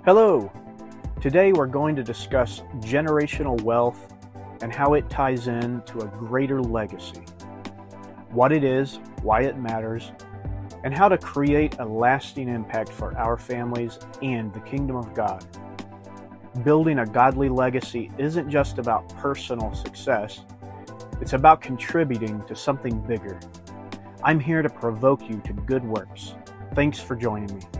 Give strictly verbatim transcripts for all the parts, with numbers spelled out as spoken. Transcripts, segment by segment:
Hello! Today we're going to discuss generational wealth and how it ties in to a greater legacy, what it is, why it matters, and how to create a lasting impact for our families and the kingdom of God. Building a godly legacy isn't just about personal success, it's about contributing to something bigger. I'm here to provoke you to good works. Thanks for joining me.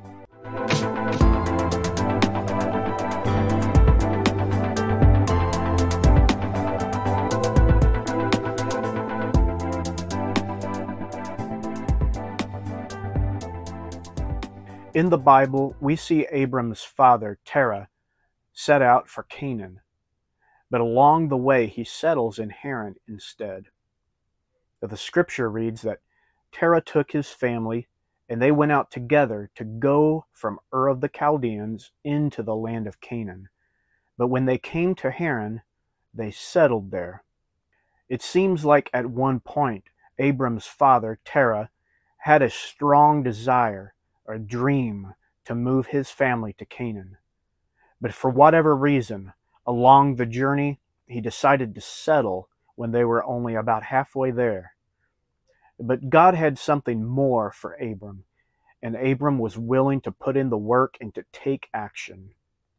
In the Bible, we see Abram's father, Terah, set out for Canaan, but along the way he settles in Haran instead. The scripture reads that Terah took his family and they went out together to go from Ur of the Chaldeans into the land of Canaan. But when they came to Haran, they settled there. It seems like at one point Abram's father, Terah, had a strong desire or dream to move his family to Canaan. But for whatever reason, along the journey, he decided to settle when they were only about halfway there. But God had something more for Abram, and Abram was willing to put in the work and to take action.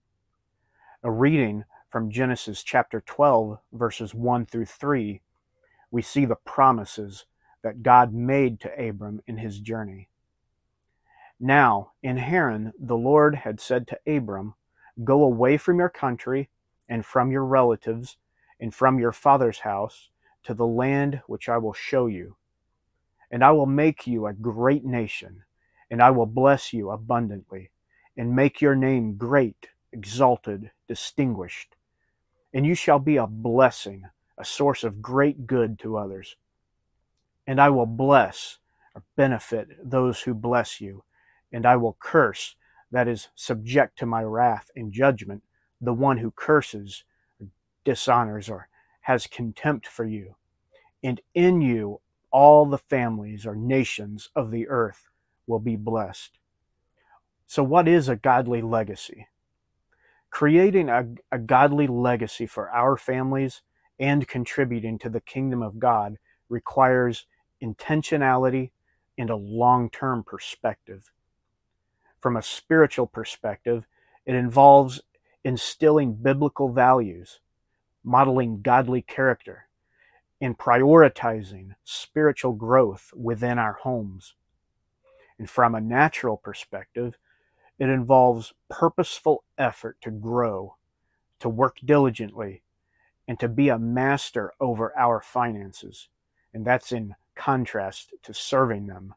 A reading from Genesis chapter twelve, verses one through three, we see the promises that God made to Abram in his journey. Now, in Haran, the Lord had said to Abram, "Go away from your country and from your relatives and from your father's house to the land which I will show you. And I will make you a great nation, and I will bless you abundantly, and make your name great, exalted, distinguished. And you shall be a blessing, a source of great good to others. And I will bless or benefit those who bless you, and I will curse, that is, subject to my wrath and judgment, the one who curses, or dishonors, or has contempt for you. And in you all the families or nations of the earth will be blessed." So what is a godly legacy? Creating a, a godly legacy for our families and contributing to the kingdom of God requires intentionality and a long-term perspective. From a spiritual perspective, it involves instilling biblical values, modeling godly character, and prioritizing spiritual growth within our homes. And from a natural perspective, it involves purposeful effort to grow, to work diligently, and to be a master over our finances. And that's in contrast to serving them.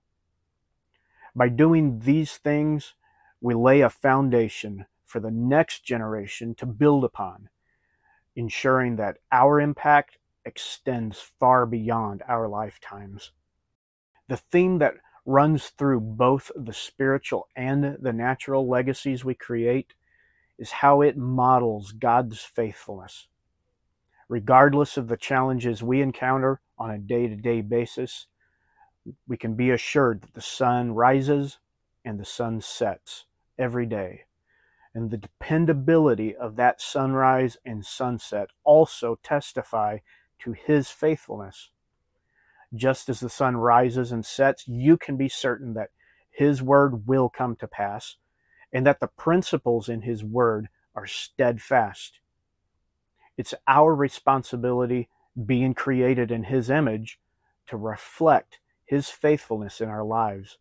By doing these things, we lay a foundation for the next generation to build upon, ensuring that our impact extends far beyond our lifetimes. The theme that runs through both the spiritual and the natural legacies we create is how it models God's faithfulness. Regardless of the challenges we encounter on a day-to-day basis, we can be assured that the sun rises and the sun sets every day. And the dependability of that sunrise and sunset also testify to His faithfulness. Just as the sun rises and sets, you can be certain that His word will come to pass and that the principles in His word are steadfast. It's our responsibility, being created in His image, to reflect His faithfulness in our lives.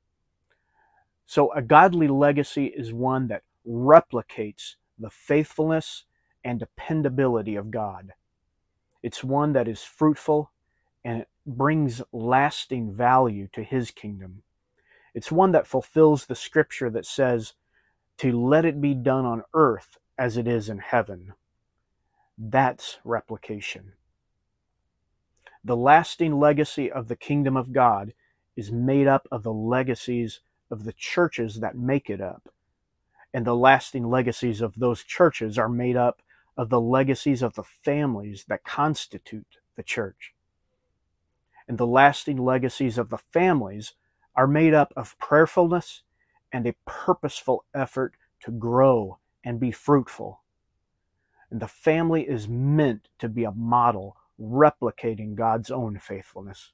So a godly legacy is one that replicates the faithfulness and dependability of God. It's one that is fruitful and it brings lasting value to His kingdom. It's one that fulfills the scripture that says, "To let it be done on earth as it is in heaven." That's replication. The lasting legacy of the kingdom of God is made up of the legacies of the churches that make it up. And the lasting legacies of those churches are made up of the legacies of the families that constitute the church. And the lasting legacies of the families are made up of prayerfulness and a purposeful effort to grow and be fruitful. And the family is meant to be a model replicating God's own faithfulness.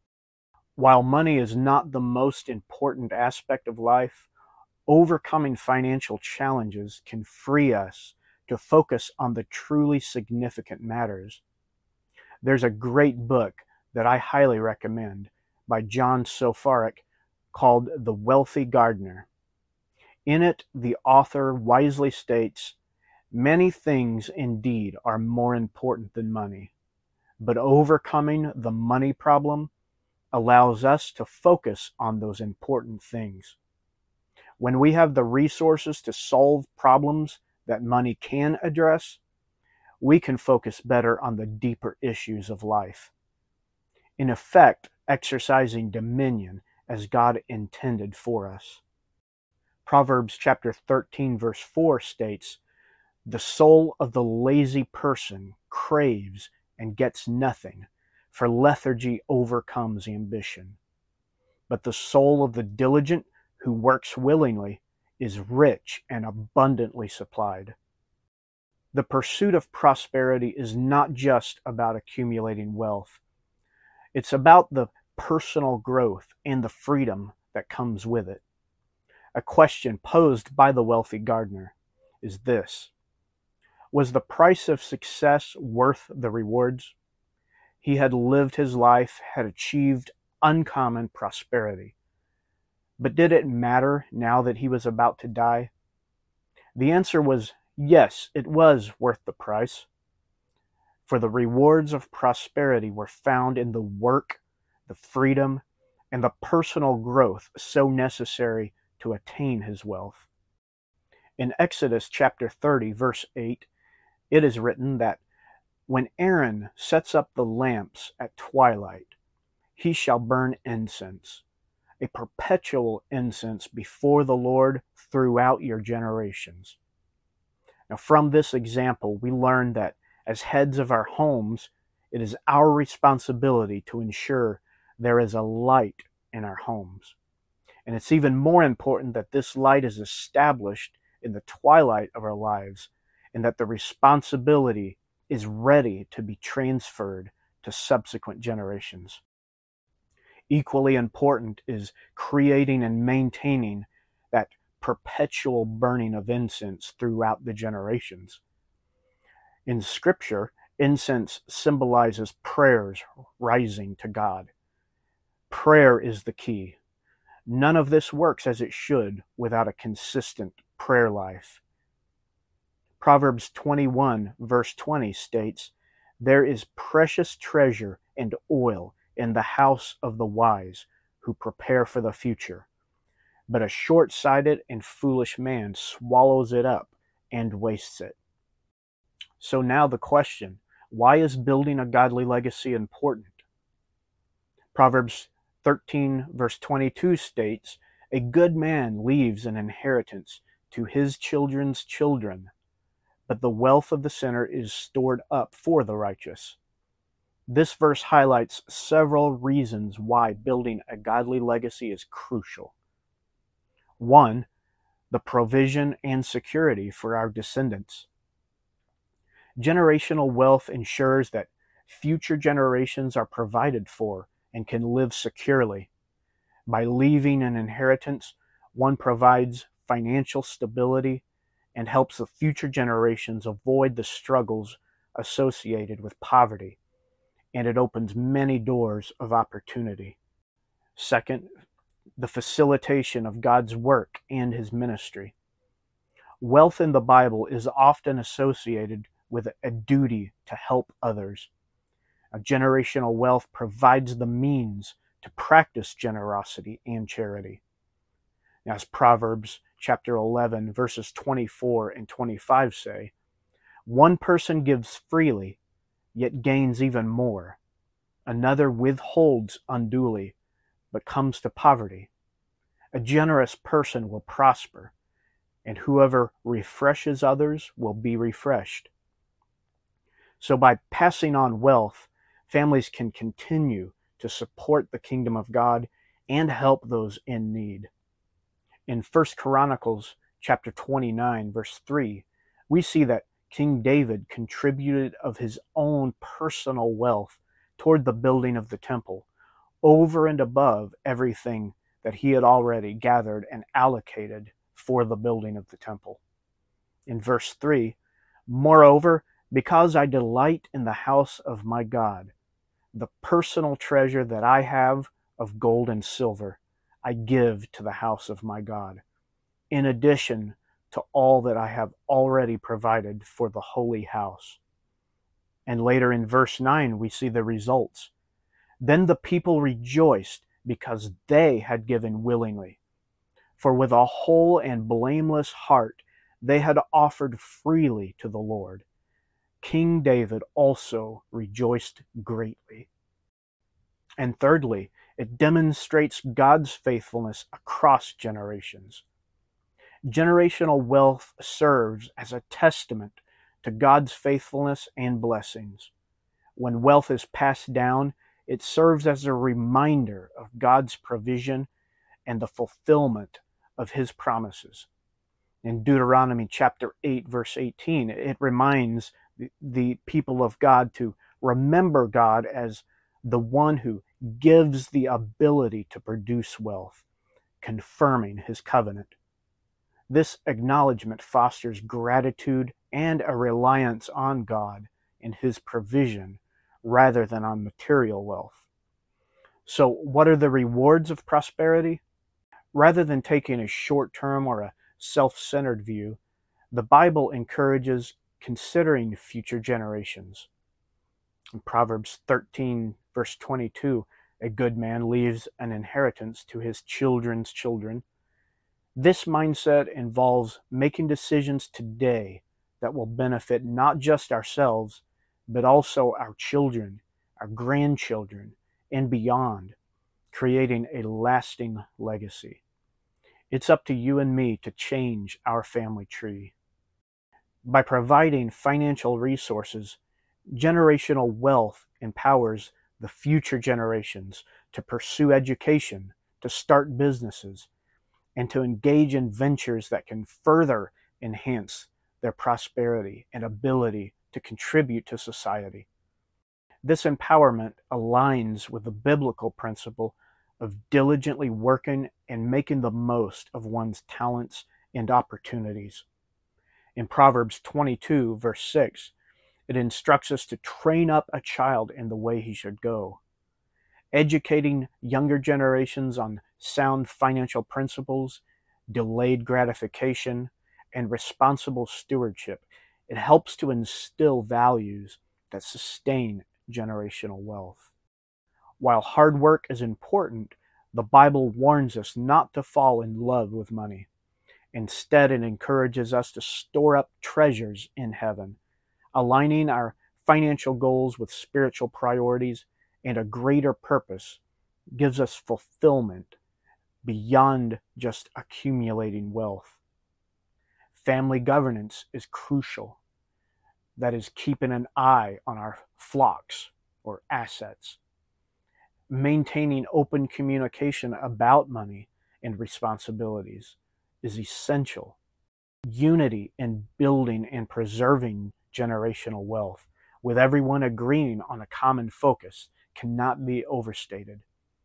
While money is not the most important aspect of life, overcoming financial challenges can free us to focus on the truly significant matters. There's a great book that I highly recommend by John Sofaric called The Wealthy Gardener. In it, the author wisely states, "Many things indeed are more important than money, but overcoming the money problem allows us to focus on those important things. When we have the resources to solve problems that money can address, we can focus better on the deeper issues of life. In effect, exercising dominion as God intended for us." Proverbs chapter thirteen verse four states, "The soul of the lazy person craves and gets nothing, for lethargy overcomes ambition. But the soul of the diligent who works willingly is rich and abundantly supplied." The pursuit of prosperity is not just about accumulating wealth. It's about the personal growth and the freedom that comes with it. A question posed by the wealthy gardener is this: was the price of success worth the rewards? He had lived his life, had achieved uncommon prosperity. But did it matter now that he was about to die? The answer was yes, it was worth the price. For the rewards of prosperity were found in the work, the freedom, and the personal growth so necessary to attain his wealth. In Exodus chapter thirty, verse eight, it is written that when Aaron sets up the lamps at twilight, he shall burn incense, a perpetual incense before the Lord throughout your generations. Now, from this example, we learn that as heads of our homes, it is our responsibility to ensure there is a light in our homes. And it's even more important that this light is established in the twilight of our lives, and that the responsibility is ready to be transferred to subsequent generations. Equally important is creating and maintaining that perpetual burning of incense throughout the generations. In Scripture, incense symbolizes prayers rising to God. Prayer is the key. None of this works as it should without a consistent prayer life. Proverbs twenty-one, verse twenty states, "There is precious treasure and oil in the house of the wise who prepare for the future, but a short-sighted and foolish man swallows it up and wastes it." So now the question, why is building a godly legacy important? Proverbs thirteen, verse twenty-two states, "A good man leaves an inheritance to his children's children, but the wealth of the sinner is stored up for the righteous." This verse highlights several reasons why building a godly legacy is crucial. One, the provision and security for our descendants. Generational wealth ensures that future generations are provided for and can live securely. By leaving an inheritance, one provides financial stability and helps the future generations avoid the struggles associated with poverty, and it opens many doors of opportunity. Second, the facilitation of God's work and His ministry. Wealth in the Bible is often associated with a duty to help others. A generational wealth provides the means to practice generosity and charity. As Proverbs chapter eleven, verses twenty-four and twenty-five say, "One person gives freely, yet gains even more. Another withholds unduly, but comes to poverty. A generous person will prosper, and whoever refreshes others will be refreshed." So by passing on wealth, families can continue to support the kingdom of God and help those in need. In First Chronicles chapter twenty-nine, verse three, we see that King David contributed of his own personal wealth toward the building of the temple, over and above everything that he had already gathered and allocated for the building of the temple. In verse three, moreover, because I delight in the house of my God, the personal treasure that I have of gold and silver, I give to the house of my God, in addition to all that I have already provided for the holy house. And later in verse nine, we see the results. Then the people rejoiced because they had given willingly. For with a whole and blameless heart they had offered freely to the Lord. King David also rejoiced greatly. And thirdly, it demonstrates God's faithfulness across generations. Generational wealth serves as a testament to God's faithfulness and blessings. When wealth is passed down, it serves as a reminder of God's provision and the fulfillment of his promises. In Deuteronomy chapter eight, verse eighteen, it reminds the, the people of God to remember God as the one who gives the ability to produce wealth, confirming his covenant. This acknowledgement fosters gratitude and a reliance on God and his provision rather than on material wealth. So, what are the rewards of prosperity? Rather than taking a short-term or a self-centered view, the Bible encourages considering future generations. In Proverbs thirteen, verse twenty-two, a good man leaves an inheritance to his children's children. This mindset involves making decisions today that will benefit not just ourselves, but also our children, our grandchildren, and beyond, creating a lasting legacy. It's up to you and me to change our family tree. By providing financial resources, generational wealth empowers the future generations to pursue education, to start businesses, and to engage in ventures that can further enhance their prosperity and ability to contribute to society. This empowerment aligns with the biblical principle of diligently working and making the most of one's talents and opportunities. In Proverbs twenty-two, verse six, it instructs us to train up a child in the way he should go. Educating younger generations on sound financial principles, delayed gratification, and responsible stewardship, it helps to instill values that sustain generational wealth. While hard work is important, the Bible warns us not to fall in love with money. Instead, it encourages us to store up treasures in heaven, aligning our financial goals with spiritual priorities and a greater purpose gives us fulfillment beyond just accumulating wealth. Family governance is crucial. That is, keeping an eye on our flocks or assets. Maintaining open communication about money and responsibilities is essential. Unity in building and preserving generational wealth, with everyone agreeing on a common focus, cannot be overstated.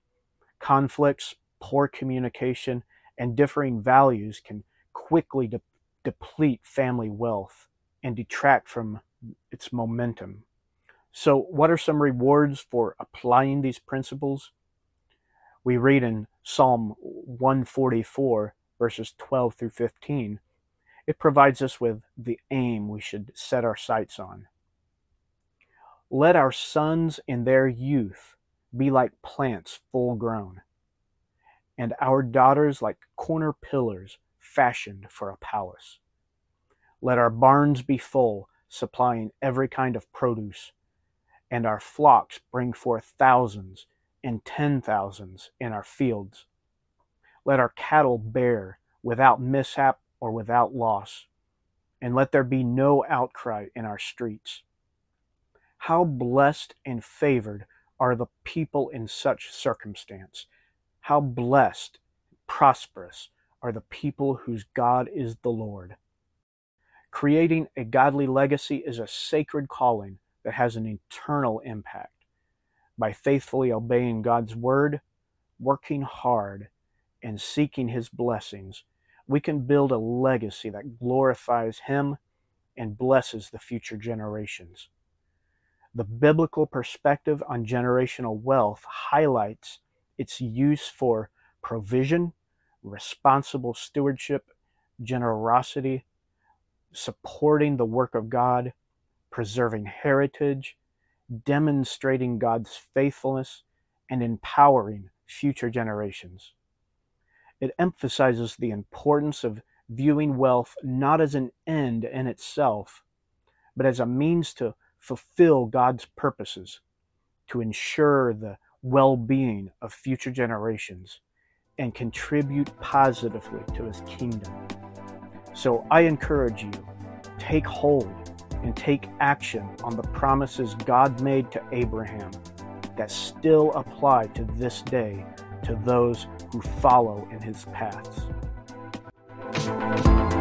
Conflicts, poor communication, and differing values can quickly de- deplete family wealth and detract from its momentum. So, what are some rewards for applying these principles? We read in Psalm one forty-four, verses twelve through fifteen, it provides us with the aim we should set our sights on. Let our sons in their youth be like plants full grown, and our daughters like corner pillars fashioned for a palace. Let our barns be full, supplying every kind of produce, and our flocks bring forth thousands and ten thousands in our fields. Let our cattle bear without mishap or without loss, and let there be no outcry in our streets. How blessed and favored are the people in such circumstance. How blessed, prosperous are the people whose God is the Lord. Creating a godly legacy is a sacred calling that has an eternal impact. By faithfully obeying God's word, working hard, and seeking his blessings, we can build a legacy that glorifies him and blesses the future generations. The biblical perspective on generational wealth highlights its use for provision, responsible stewardship, generosity, supporting the work of God, preserving heritage, demonstrating God's faithfulness, and empowering future generations. It emphasizes the importance of viewing wealth not as an end in itself, but as a means to fulfill God's purposes, to ensure the well-being of future generations, and contribute positively to his kingdom. So I encourage you, take hold and take action on the promises God made to Abraham that still apply to this day to those who follow in his paths.